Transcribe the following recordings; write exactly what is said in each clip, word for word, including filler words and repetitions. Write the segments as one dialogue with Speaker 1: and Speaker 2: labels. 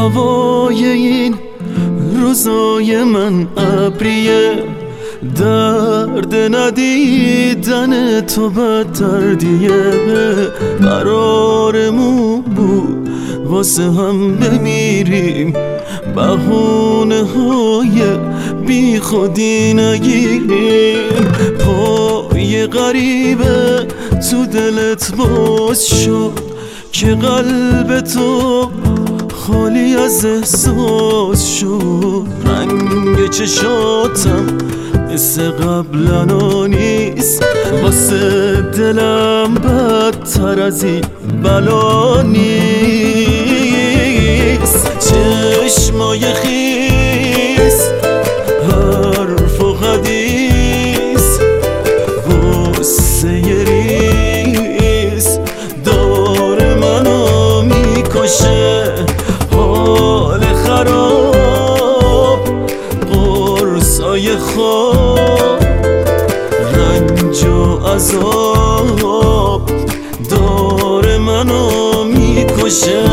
Speaker 1: هوای این روزای من ابریه، درد ندیدن تو بدتر دیگه. قرارمون بود واسه هم بمیریم، بهونه های بی خودی نگیریم. پای غریبه تو دلت باز شد که قلب تو خالی از احساس شد. رنگ چشاتم مثل قبلنا نیست، واسه دلم بدتر از این بلا نیست. چشمای خیس حرف و حدیث غصه ریز دار منو میکشه. حال خراب قرصای خواب، رنج و عذاب دار منو میکشه.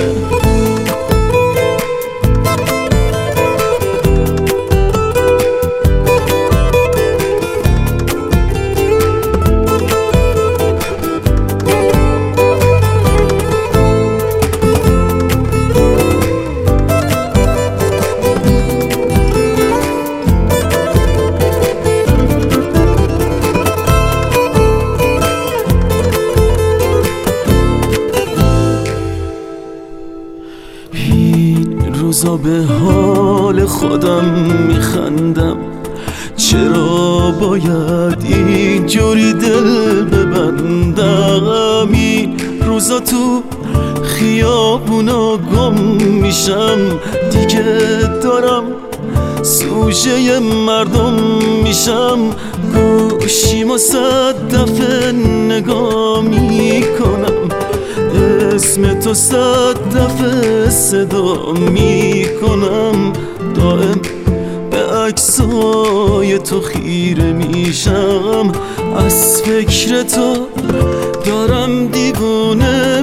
Speaker 1: روزا به حال خودم میخندم، چرا باید اینجوری دل ببندم؟ این روزا تو خیابونا گم میشم، دیگه دارم سوژه مردم میشم. گوشیمو صد دفعه نگاه میکنم، اسم تو صد دفعه صدا میکنم. دائم به عکسای تو خیره میشم، از فکر تو دارم دیوونه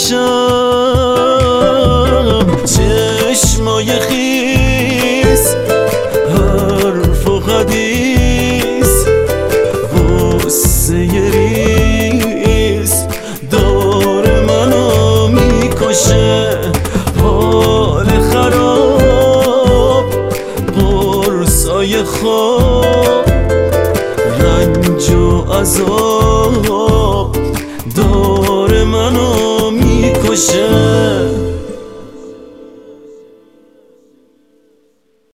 Speaker 1: میشم. چشمای خیس حرف و حدیث غصه ریز دار منو میکشه. حال خراب قرصای خواب، رنج و عذاب دار منو میکشه.